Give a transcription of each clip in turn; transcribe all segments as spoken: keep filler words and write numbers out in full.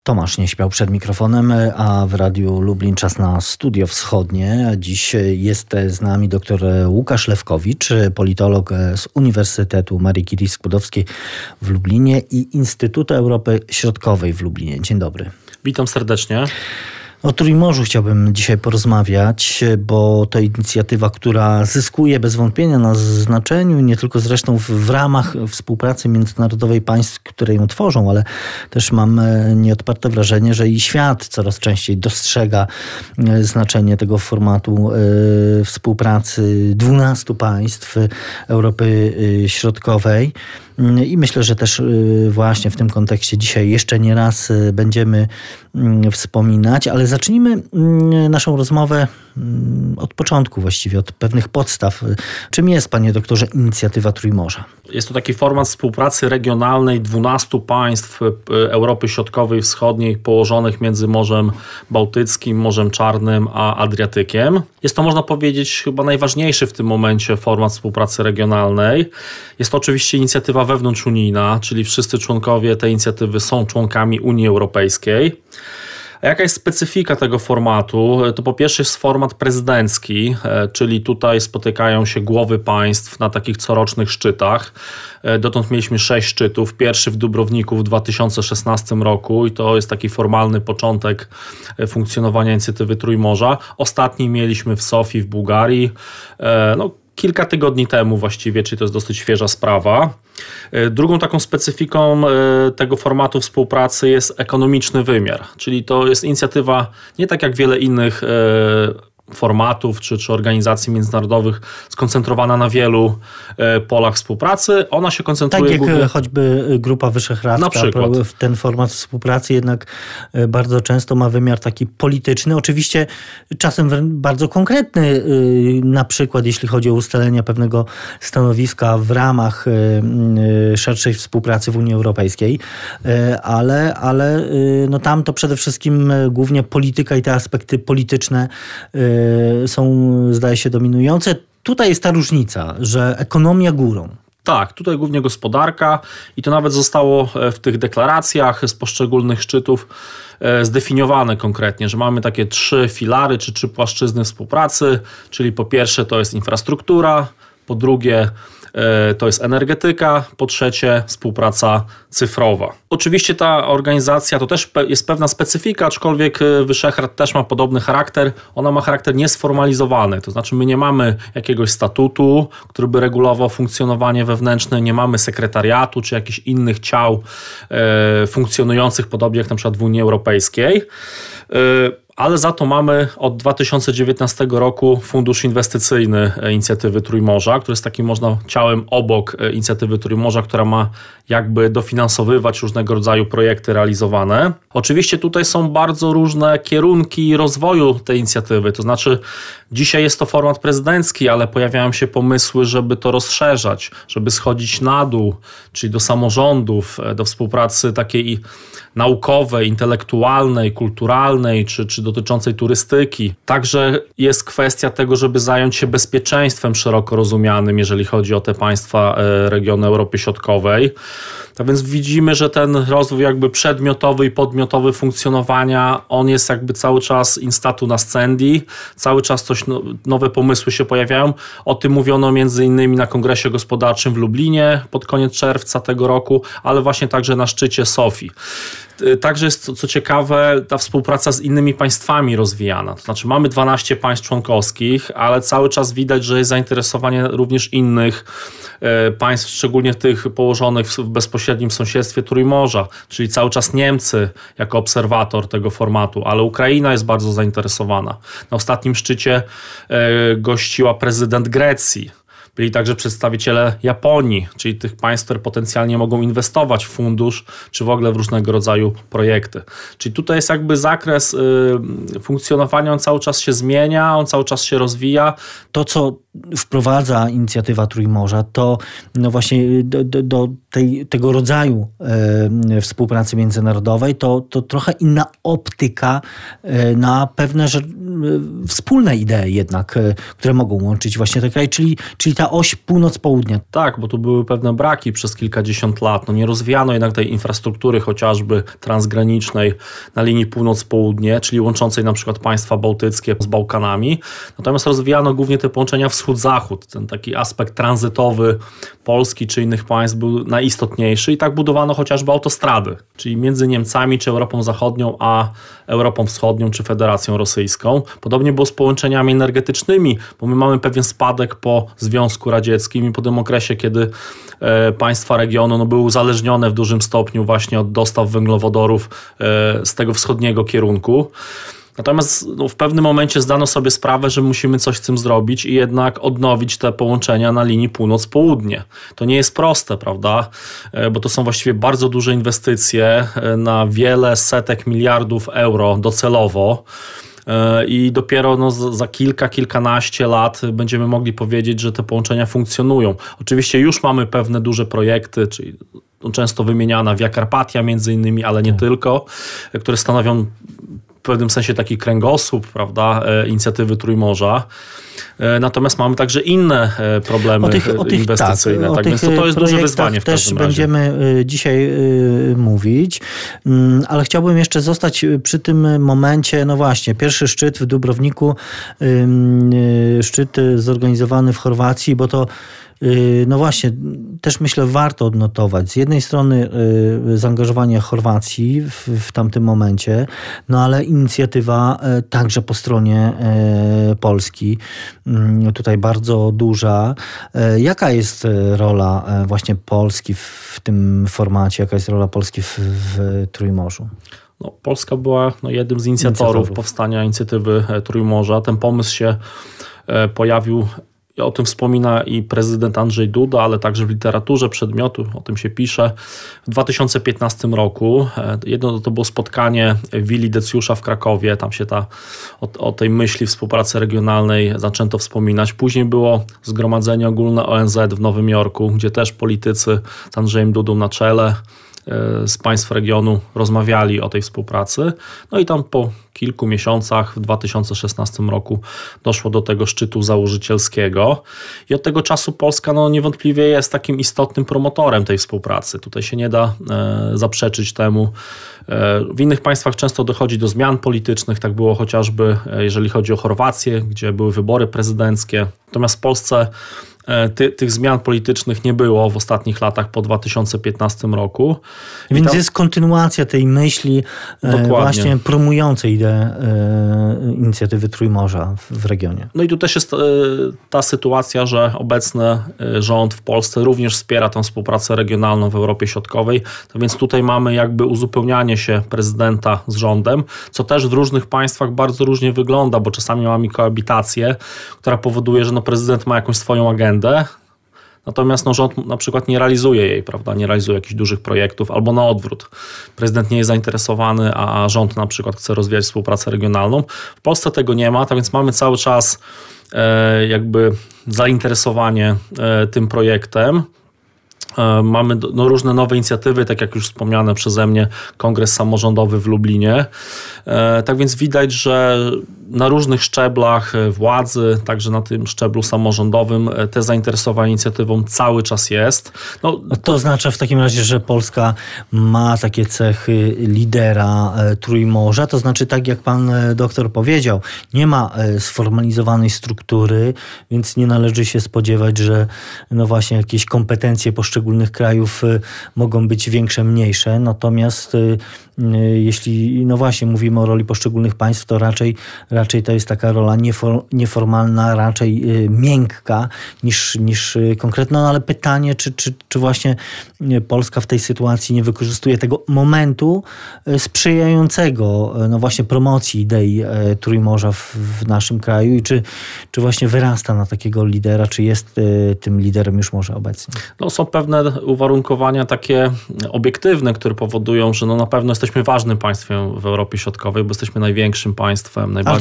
Tomasz nie śpiał przed mikrofonem, a w Radiu Lublin czas na Studio Wschodnie. Dziś jest z nami dr Łukasz Lewkowicz, politolog z Uniwersytetu Marii Curie-Skłodowskiej w Lublinie i Instytutu Europy Środkowej w Lublinie. Dzień dobry. Witam serdecznie. O Trójmorzu chciałbym dzisiaj porozmawiać, bo to inicjatywa, która zyskuje bez wątpienia na znaczeniu, nie tylko zresztą w, w ramach współpracy międzynarodowej państw, które ją tworzą, ale też mam nieodparte wrażenie, że i świat coraz częściej dostrzega znaczenie tego formatu y, współpracy dwunastu państw Europy Środkowej. I myślę, że też właśnie w tym kontekście dzisiaj jeszcze nie raz będziemy wspominać, ale zacznijmy naszą rozmowę od początku właściwie, od pewnych podstaw. Czym jest, panie doktorze, inicjatywa Trójmorza? Jest to taki format współpracy regionalnej dwunastu państw Europy Środkowej i Wschodniej położonych między Morzem Bałtyckim, Morzem Czarnym a Adriatykiem. Jest to, można powiedzieć, chyba najważniejszy w tym momencie format współpracy regionalnej. Jest to oczywiście inicjatywa wewnątrzunijna, czyli wszyscy członkowie tej inicjatywy są członkami Unii Europejskiej. A jaka jest specyfika tego formatu? To po pierwsze jest format prezydencki, czyli tutaj spotykają się głowy państw na takich corocznych szczytach. Dotąd mieliśmy sześć szczytów. Pierwszy w Dubrowniku w dwa tysiące szesnastym roku i to jest taki formalny początek funkcjonowania inicjatywy Trójmorza. Ostatni mieliśmy w Sofii w Bułgarii. No, kilka tygodni temu właściwie, czyli to jest dosyć świeża sprawa. Drugą taką specyfiką tego formatu współpracy jest ekonomiczny wymiar, czyli to jest inicjatywa nie tak jak wiele innych formatów czy, czy organizacji międzynarodowych skoncentrowana na wielu polach współpracy. Ona się koncentruje... Tak jak głównie... choćby Grupa Wyszehradzka. Na przykład. Ten format współpracy jednak bardzo często ma wymiar taki polityczny. Oczywiście czasem bardzo konkretny, na przykład jeśli chodzi o ustalenie pewnego stanowiska w ramach szerszej współpracy w Unii Europejskiej, ale, ale no tam to przede wszystkim głównie polityka i te aspekty polityczne są, zdaje się, dominujące. Tutaj jest ta różnica, że ekonomia górą. Tak, tutaj głównie gospodarka i to nawet zostało w tych deklaracjach z poszczególnych szczytów zdefiniowane konkretnie, że mamy takie trzy filary czy trzy płaszczyzny współpracy, czyli po pierwsze to jest infrastruktura, po drugie to jest energetyka, po trzecie współpraca cyfrowa. Oczywiście ta organizacja to też jest pewna specyfika, aczkolwiek Wyszehrad też ma podobny charakter. Ona ma charakter niesformalizowany, to znaczy my nie mamy jakiegoś statutu, który by regulował funkcjonowanie wewnętrzne, nie mamy sekretariatu czy jakichś innych ciał e, funkcjonujących podobnie jak na przykład w Unii Europejskiej. E, Ale za to mamy od dwa tysiące dziewiętnastego roku fundusz inwestycyjny inicjatywy Trójmorza, który jest takim można ciałem obok inicjatywy Trójmorza, która ma jakby dofinansowywać różnego rodzaju projekty realizowane. Oczywiście tutaj są bardzo różne kierunki rozwoju tej inicjatywy, to znaczy dzisiaj jest to format prezydencki, ale pojawiają się pomysły, żeby to rozszerzać, żeby schodzić na dół, czyli do samorządów, do współpracy takiej naukowej, intelektualnej, kulturalnej, czy, czy dotyczącej turystyki. Także jest kwestia tego, żeby zająć się bezpieczeństwem szeroko rozumianym, jeżeli chodzi o te państwa regionu Europy Środkowej. Tak więc widzimy, że ten rozwój jakby przedmiotowy i podmiotowy funkcjonowania, on jest jakby cały czas in statu nascendi, cały czas coś no, nowe pomysły się pojawiają. O tym mówiono między innymi na Kongresie Gospodarczym w Lublinie pod koniec czerwca tego roku, ale właśnie także na szczycie Sofii. Także jest, co ciekawe, ta współpraca z innymi państwami rozwijana. To znaczy mamy dwanaście państw członkowskich, ale cały czas widać, że jest zainteresowanie również innych państw, szczególnie tych położonych w bezpośrednim sąsiedztwie Trójmorza, czyli cały czas Niemcy jako obserwator tego formatu, ale Ukraina jest bardzo zainteresowana. Na ostatnim szczycie gościła prezydent Grecji. Byli także przedstawiciele Japonii, czyli tych państw, które potencjalnie mogą inwestować w fundusz, czy w ogóle w różnego rodzaju projekty. Czyli tutaj jest jakby zakres y, funkcjonowania, on cały czas się zmienia, on cały czas się rozwija. To, co wprowadza inicjatywa Trójmorza, to no właśnie do, do, do tej, tego rodzaju e, współpracy międzynarodowej, to, to trochę inna optyka e, na pewne że, e, wspólne idee jednak, e, które mogą łączyć właśnie te kraje, czyli, czyli ta oś północ-południa. Tak, bo tu były pewne braki przez kilkadziesiąt lat. No nie rozwijano jednak tej infrastruktury chociażby transgranicznej na linii północ-południe, czyli łączącej na przykład państwa bałtyckie z Bałkanami. Natomiast rozwijano głównie te połączenia wschód-zachód. Ten taki aspekt tranzytowy Polski czy innych państw był najistotniejszy i tak budowano chociażby autostrady, czyli między Niemcami czy Europą Zachodnią a Europą Wschodnią czy Federacją Rosyjską. Podobnie było z połączeniami energetycznymi, bo my mamy pewien spadek po Związku Radzieckim i po tym okresie, kiedy e, państwa regionu no, były uzależnione w dużym stopniu właśnie od dostaw węglowodorów e, z tego wschodniego kierunku. Natomiast no, w pewnym momencie zdano sobie sprawę, że musimy coś z tym zrobić i jednak odnowić te połączenia na linii północ-południe. To nie jest proste, prawda? Bo to są właściwie bardzo duże inwestycje na wiele setek miliardów euro docelowo. I dopiero no, za kilka, kilkanaście lat będziemy mogli powiedzieć, że te połączenia funkcjonują. Oczywiście już mamy pewne duże projekty, czyli często wymieniana Via Carpatia między innymi, ale nie tylko, które stanowią w pewnym sensie taki kręgosłup, prawda, inicjatywy Trójmorza. Natomiast mamy także inne problemy o tych, o tych, inwestycyjne. Tak, tak więc to, to jest duże wyzwanie w każdym razie. Też będziemy dzisiaj mówić, ale chciałbym jeszcze zostać przy tym momencie, no właśnie, pierwszy szczyt w Dubrowniku, szczyt zorganizowany w Chorwacji, bo to no właśnie, też myślę warto odnotować. Z jednej strony zaangażowanie Chorwacji w, w tamtym momencie, no ale inicjatywa także po stronie Polski, tutaj bardzo duża. Jaka jest rola właśnie Polski w tym formacie? Jaka jest rola Polski w, w Trójmorzu? No, Polska była no, jednym z inicjatorów, inicjatorów powstania inicjatywy Trójmorza. Ten pomysł się pojawił. O tym wspomina i prezydent Andrzej Duda, ale także w literaturze przedmiotu, o tym się pisze. W dwa tysiące piętnastym roku jedno to było spotkanie willi Decjusza w Krakowie, tam się ta, o, o tej myśli współpracy regionalnej zaczęto wspominać. Później było Zgromadzenie Ogólne O N Z w Nowym Jorku, gdzie też politycy z Andrzejem Dudą na czele z państw regionu rozmawiali o tej współpracy. No i tam po kilku miesiącach w dwa tysiące szesnastym roku doszło do tego szczytu założycielskiego i od tego czasu Polska no, niewątpliwie jest takim istotnym promotorem tej współpracy. Tutaj się nie da e, zaprzeczyć temu. E, w innych państwach często dochodzi do zmian politycznych, tak było chociażby e, jeżeli chodzi o Chorwację, gdzie były wybory prezydenckie. Natomiast w Polsce Ty, tych zmian politycznych nie było w ostatnich latach po dwa tysiące piętnastym roku. I Więc tam... jest kontynuacja tej myśli e, właśnie promującej ideę e, inicjatywy Trójmorza w, w regionie. No i tu też jest e, ta sytuacja, że obecny rząd w Polsce również wspiera tę współpracę regionalną w Europie Środkowej. To więc tutaj mamy jakby uzupełnianie się prezydenta z rządem, co też w różnych państwach bardzo różnie wygląda, bo czasami mamy koabitację, która powoduje, że no prezydent ma jakąś swoją agendę, natomiast no, rząd na przykład nie realizuje jej, prawda, nie realizuje jakichś dużych projektów, albo na odwrót. Prezydent nie jest zainteresowany, a rząd na przykład chce rozwijać współpracę regionalną. W Polsce tego nie ma, tak więc mamy cały czas e, jakby zainteresowanie e, tym projektem. Mamy no, różne nowe inicjatywy, tak jak już wspomniane przeze mnie, Kongres Samorządowy w Lublinie. Tak więc widać, że na różnych szczeblach władzy, także na tym szczeblu samorządowym, te zainteresowanie inicjatywą cały czas jest. No, to... to oznacza w takim razie, że Polska ma takie cechy lidera Trójmorza, to znaczy tak jak pan doktor powiedział, nie ma sformalizowanej struktury, więc nie należy się spodziewać, że no właśnie jakieś kompetencje poszczególnych krajów mogą być większe, mniejsze, natomiast jeśli, no właśnie, mówimy o roli poszczególnych państw, to raczej, raczej to jest taka rola niefor, nieformalna, raczej miękka niż, niż konkretna, no ale pytanie, czy, czy, czy właśnie Polska w tej sytuacji nie wykorzystuje tego momentu sprzyjającego, no właśnie, promocji idei Trójmorza w, w naszym kraju i czy, czy właśnie wyrasta na takiego lidera, czy jest tym liderem już może obecnie? No, są pewne uwarunkowania takie obiektywne, które powodują, że no na pewno jesteśmy ważnym państwem w Europie Środkowej, bo jesteśmy największym państwem, najbardziej... Ale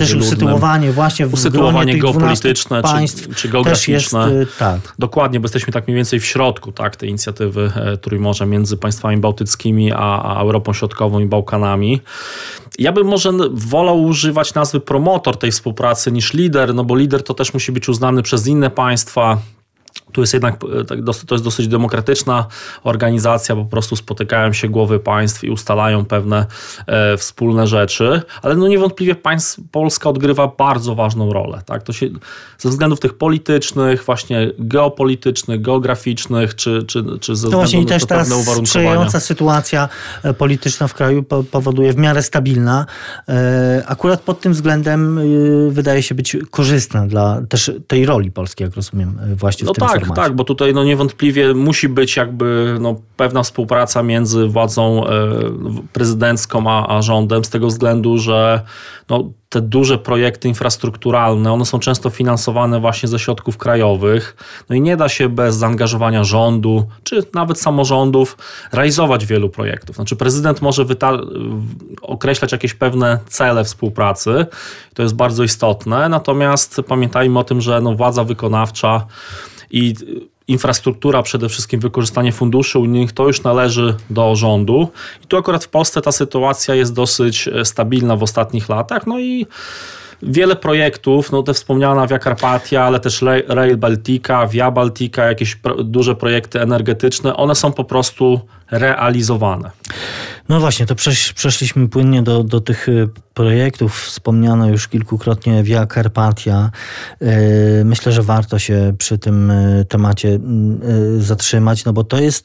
też ludnym. usytuowanie właśnie w usytuowanie gronie geopolityczne państw czy, czy geograficzne. Też jest, tak. Dokładnie, bo jesteśmy tak mniej więcej w środku, tak, tej inicjatywy Trójmorza między państwami bałtyckimi a, a Europą Środkową i Bałkanami. Ja bym może wolał używać nazwy promotor tej współpracy niż lider, no bo lider to też musi być uznany przez inne państwa. Tu jest jednak, to jest dosyć demokratyczna organizacja, po prostu spotykają się głowy państw i ustalają pewne e, wspólne rzeczy, ale no niewątpliwie państw, Polska odgrywa bardzo ważną rolę. Tak? To się, ze względów tych politycznych, właśnie geopolitycznych, geograficznych, czy, czy, czy ze no właśnie i też na pewne uwarunkowania. sprzyjająca sytuacja polityczna w kraju powoduje w miarę stabilna. Akurat pod tym względem wydaje się być korzystna dla też tej roli Polski, jak rozumiem, właśnie w no tym tak, formacie. Tak, bo tutaj no niewątpliwie musi być jakby no, pewna współpraca między władzą e, prezydencką a, a rządem z tego względu, że no, te duże projekty infrastrukturalne, one są często finansowane właśnie ze środków krajowych. No i nie da się bez zaangażowania rządu, czy nawet samorządów realizować wielu projektów. Znaczy prezydent może wyta- określać jakieś pewne cele współpracy. To jest bardzo istotne. Natomiast pamiętajmy o tym, że no, władza wykonawcza i infrastruktura, przede wszystkim wykorzystanie funduszy unijnych, to już należy do rządu. I tu akurat w Polsce ta sytuacja jest dosyć stabilna w ostatnich latach. No i wiele projektów, no te wspomniana Via Carpatia, ale też Rail Baltica, Via Baltica, jakieś pro, duże projekty energetyczne, one są po prostu realizowane. No właśnie, to przesz, przeszliśmy płynnie do, do tych projektów. Wspomniano już kilkukrotnie Via Carpatia. Myślę, że warto się przy tym temacie zatrzymać, no bo to jest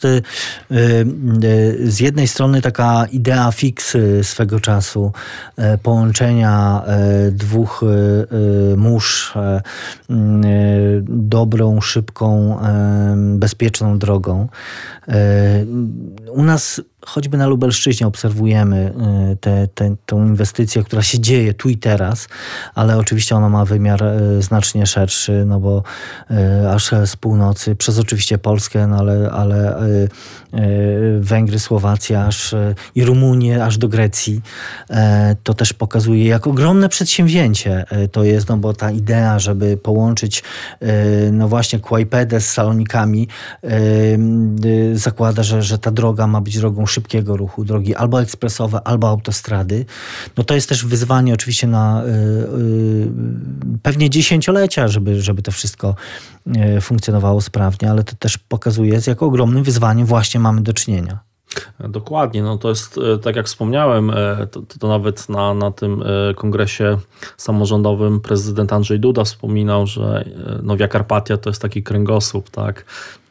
z jednej strony taka idea fix swego czasu, połączenia dwóch mórz dobrą, szybką, bezpieczną drogą. U nas choćby na Lubelszczyźnie obserwujemy tę te, te, inwestycję, która się dzieje tu i teraz, ale oczywiście ona ma wymiar znacznie szerszy, no bo aż z północy, przez oczywiście Polskę, no ale, ale Węgry, Słowacja aż i Rumunię, aż do Grecji. To też pokazuje, jak ogromne przedsięwzięcie to jest, no bo ta idea, żeby połączyć no właśnie Kłajpedę z Salonikami zakłada, że, że ta droga ma być drogą szybkiego ruchu, drogi albo ekspresowe, albo autostrady. No to jest też wyzwanie oczywiście na y, y, pewnie dziesięciolecia, żeby, żeby to wszystko y, funkcjonowało sprawnie, ale to też pokazuje, z jak ogromnym wyzwaniem właśnie mamy do czynienia. Dokładnie, no to jest, tak jak wspomniałem, to, to nawet na, na tym kongresie samorządowym prezydent Andrzej Duda wspominał, że no Via Carpatia to jest taki kręgosłup, tak?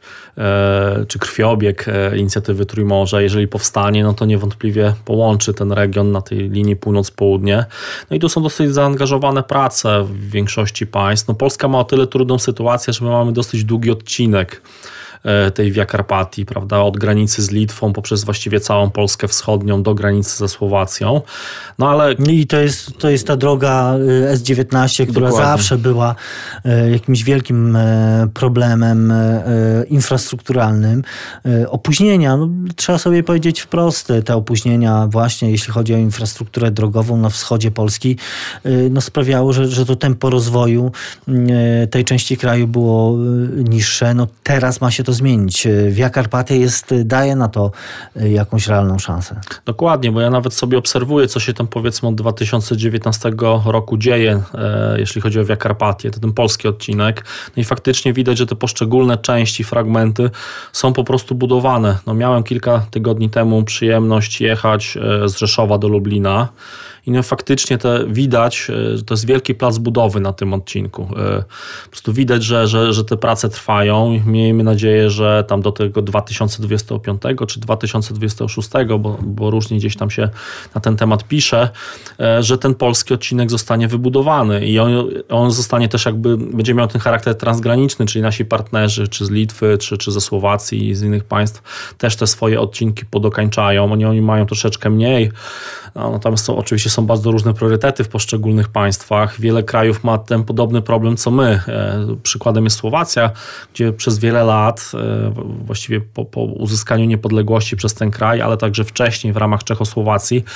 Czy krwiobieg inicjatywy Trójmorza, jeżeli powstanie, no to niewątpliwie połączy ten region na tej linii północ-południe. No i tu są dosyć zaangażowane prace w większości państw. No Polska ma o tyle trudną sytuację, że my mamy dosyć długi odcinek tej Via Carpatii, prawda, od granicy z Litwą poprzez właściwie całą Polskę wschodnią do granicy ze Słowacją. No ale... I to jest, to jest ta droga S dziewiętnaście, która Dokładnie. zawsze była jakimś wielkim problemem infrastrukturalnym. Opóźnienia, no, trzeba sobie powiedzieć wprost, te opóźnienia właśnie jeśli chodzi o infrastrukturę drogową na wschodzie Polski, no sprawiało, że, że to tempo rozwoju tej części kraju było niższe. No teraz ma się to zmienić. Via Carpatia jest, daje na to jakąś realną szansę. Dokładnie, bo ja nawet sobie obserwuję, co się tam powiedzmy od dwa tysiące dziewiętnastego roku dzieje, e, jeśli chodzi o Via Carpatię, to ten polski odcinek. No i faktycznie widać, że te poszczególne części, fragmenty są po prostu budowane. No miałem kilka tygodni temu przyjemność jechać e, z Rzeszowa do Lublina. I no faktycznie te widać, że to jest wielki plac budowy na tym odcinku. Po prostu widać, że, że, że te prace trwają. Miejmy nadzieję, że tam do tego dwa tysiące dwudziestego piątego czy dwa tysiące dwudziestego szóstego, bo, bo różnie gdzieś tam się na ten temat pisze, że ten polski odcinek zostanie wybudowany i on, on zostanie też jakby, będzie miał ten charakter transgraniczny, czyli nasi partnerzy, czy z Litwy, czy, czy ze Słowacji i z innych państw też te swoje odcinki podokańczają. Oni, oni mają troszeczkę mniej. No, natomiast są, oczywiście są bardzo różne priorytety w poszczególnych państwach. Wiele krajów ma ten podobny problem co my. Przykładem jest Słowacja, gdzie przez wiele lat, właściwie po, po uzyskaniu niepodległości przez ten kraj, ale także wcześniej w ramach Czechosłowacji,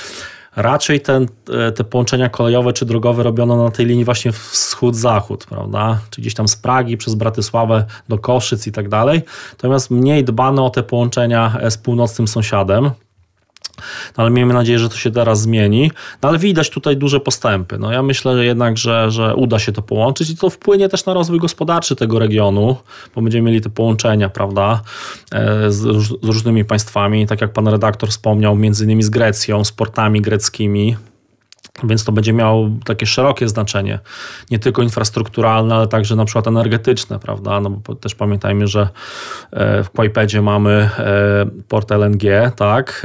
Raczej ten, te połączenia kolejowe czy drogowe robiono na tej linii właśnie wschód-zachód, prawda? Czy gdzieś tam z Pragi przez Bratysławę do Koszyc i tak dalej. Natomiast mniej dbano o te połączenia z północnym sąsiadem. No ale miejmy nadzieję, że to się teraz zmieni. No ale widać tutaj duże postępy. No ja myślę że jednak, że, że uda się to połączyć i to wpłynie też na rozwój gospodarczy tego regionu, bo będziemy mieli te połączenia, prawda, z, z różnymi państwami, tak jak pan redaktor wspomniał, między innymi z Grecją, z portami greckimi. Więc to będzie miało takie szerokie znaczenie, nie tylko infrastrukturalne, ale także na przykład energetyczne, prawda? No bo też pamiętajmy, że w Kłajpedzie mamy port L N G, tak?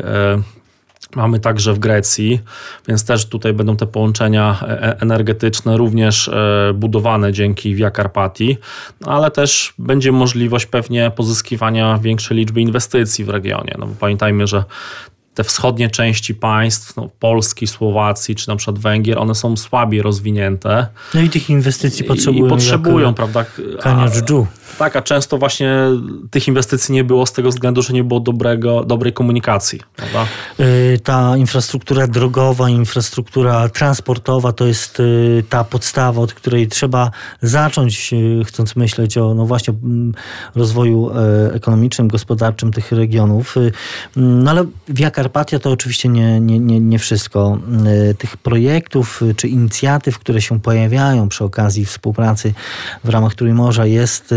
Mamy także w Grecji, więc też tutaj będą te połączenia energetyczne również budowane dzięki Via Carpatii, ale też będzie możliwość pewnie pozyskiwania większej liczby inwestycji w regionie. No bo pamiętajmy, że te wschodnie części państw, no, Polski, Słowacji czy na przykład Węgier, one są słabiej rozwinięte. No i tych inwestycji potrzebują. I potrzebują, prawda? Kania dżdżu. Tak, a często właśnie tych inwestycji nie było z tego względu, że nie było dobrego, dobrej komunikacji. Prawda? Ta infrastruktura drogowa, infrastruktura transportowa to jest ta podstawa, od której trzeba zacząć, chcąc myśleć o no właśnie rozwoju ekonomicznym, gospodarczym tych regionów. No ale Via Carpatia to oczywiście nie, nie, nie, nie wszystko. Tych projektów czy inicjatyw, które się pojawiają przy okazji współpracy w ramach Trójmorza jest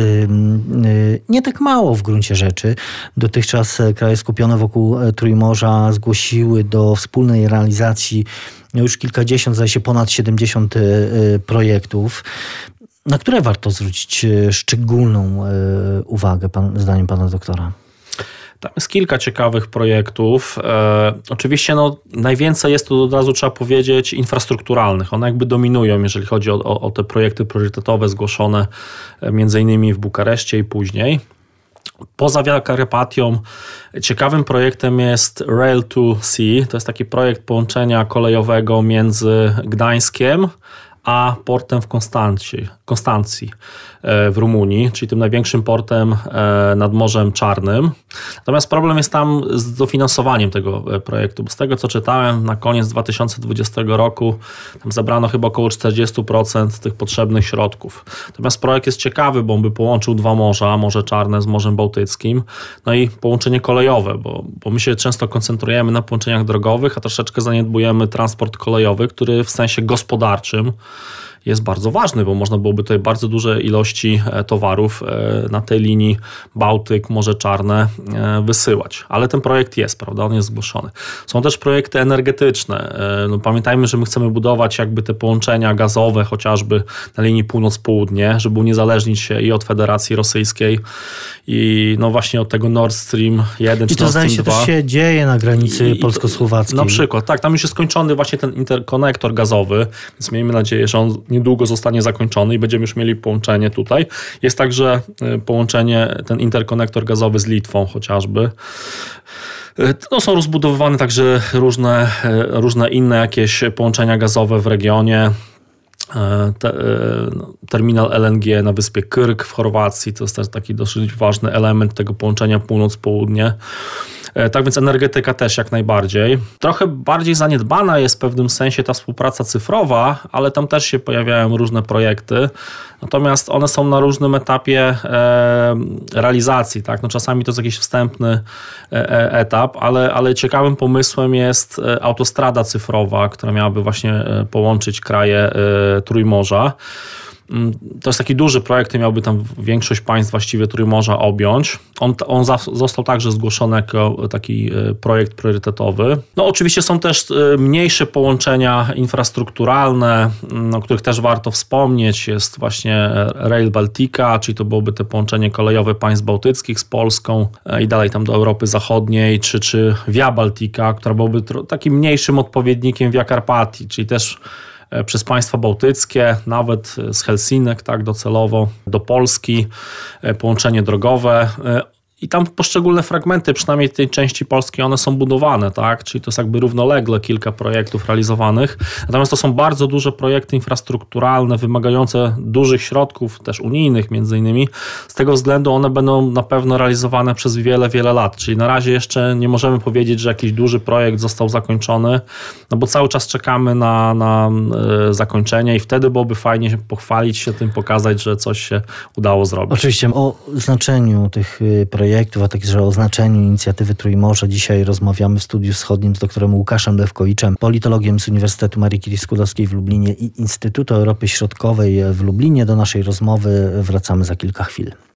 nie tak mało w gruncie rzeczy. Dotychczas kraje skupione wokół Trójmorza zgłosiły do wspólnej realizacji już kilkadziesiąt, zdaje się ponad siedemdziesiąt projektów. Na które warto zwrócić szczególną uwagę, pan, zdaniem pana doktora? Tam jest kilka ciekawych projektów. E, oczywiście no, najwięcej jest to, od razu trzeba powiedzieć, infrastrukturalnych. One jakby dominują, jeżeli chodzi o, o, o te projekty priorytetowe zgłoszone między innymi w Bukareszcie i później. Poza Via Carpatią ciekawym projektem jest Rail to Sea. To jest taki projekt połączenia kolejowego między Gdańskiem a portem w Konstancji, Konstancji w Rumunii, czyli tym największym portem nad Morzem Czarnym. Natomiast problem jest tam z dofinansowaniem tego projektu, bo z tego co czytałem, na koniec dwa tysiące dwudziestego roku tam zebrano chyba około czterdzieści procent tych potrzebnych środków. Natomiast projekt jest ciekawy, bo on by połączył dwa morza, Morze Czarne z Morzem Bałtyckim, no i połączenie kolejowe, bo, bo my się często koncentrujemy na połączeniach drogowych, a troszeczkę zaniedbujemy transport kolejowy, który w sensie gospodarczym jest bardzo ważny, bo można byłoby tutaj bardzo duże ilości towarów na tej linii Bałtyk, Morze Czarne wysyłać. Ale ten projekt jest, prawda? On jest zgłoszony. Są też projekty energetyczne. No, pamiętajmy, że my chcemy budować jakby te połączenia gazowe, chociażby na linii północ-południe, żeby uniezależnić się i od Federacji Rosyjskiej i no właśnie od tego Nord Stream jeden czy Nord Stream dwa. I to zdaje się też się dzieje na granicy I, polsko-słowackiej. Na przykład, tak. Tam już jest skończony właśnie ten interkonektor gazowy, więc miejmy nadzieję, że on niedługo zostanie zakończony i będziemy już mieli połączenie tutaj. Jest także połączenie, ten interkonektor gazowy z Litwą chociażby. No, są rozbudowywane także różne, różne inne jakieś połączenia gazowe w regionie. Te, terminal L N G na wyspie Krk w Chorwacji, to jest też taki dosyć ważny element tego połączenia północ-południe. Tak więc energetyka też jak najbardziej. Trochę bardziej zaniedbana jest w pewnym sensie ta współpraca cyfrowa, ale tam też się pojawiają różne projekty. Natomiast one są na różnym etapie e, realizacji. Tak? No czasami to jest jakiś wstępny e, etap, ale, ale ciekawym pomysłem jest autostrada cyfrowa, która miałaby właśnie połączyć kraje e, Trójmorza. To jest taki duży projekt, który miałby tam większość państw właściwie Trójmorza objąć. On, on za, został także zgłoszony jako taki projekt priorytetowy. No oczywiście są też mniejsze połączenia infrastrukturalne, o których też warto wspomnieć. Jest właśnie Rail Baltica, czyli to byłoby te połączenie kolejowe państw bałtyckich z Polską i dalej tam do Europy Zachodniej, czy, czy Via Baltica, która byłaby takim mniejszym odpowiednikiem Via Carpatii, czyli też przez państwa bałtyckie, nawet z Helsinek, tak, docelowo do Polski, połączenie drogowe. I tam poszczególne fragmenty, przynajmniej tej części polskiej, one są budowane, tak? Czyli to jest jakby równolegle kilka projektów realizowanych. Natomiast to są bardzo duże projekty infrastrukturalne, wymagające dużych środków, też unijnych między innymi. Z tego względu one będą na pewno realizowane przez wiele, wiele lat. Czyli na razie jeszcze nie możemy powiedzieć, że jakiś duży projekt został zakończony, no bo cały czas czekamy na, na e, zakończenie i wtedy byłoby fajnie się pochwalić się tym, pokazać, że coś się udało zrobić. Oczywiście o znaczeniu tych projektów, projektów, a także o znaczeniu inicjatywy Trójmorze. Dzisiaj rozmawiamy w Studiu Wschodnim z doktorem Łukaszem Lewkowiczem, politologiem z Uniwersytetu Marii Curie-Skłodowskiej w Lublinie i Instytutu Europy Środkowej w Lublinie. Do naszej rozmowy wracamy za kilka chwil.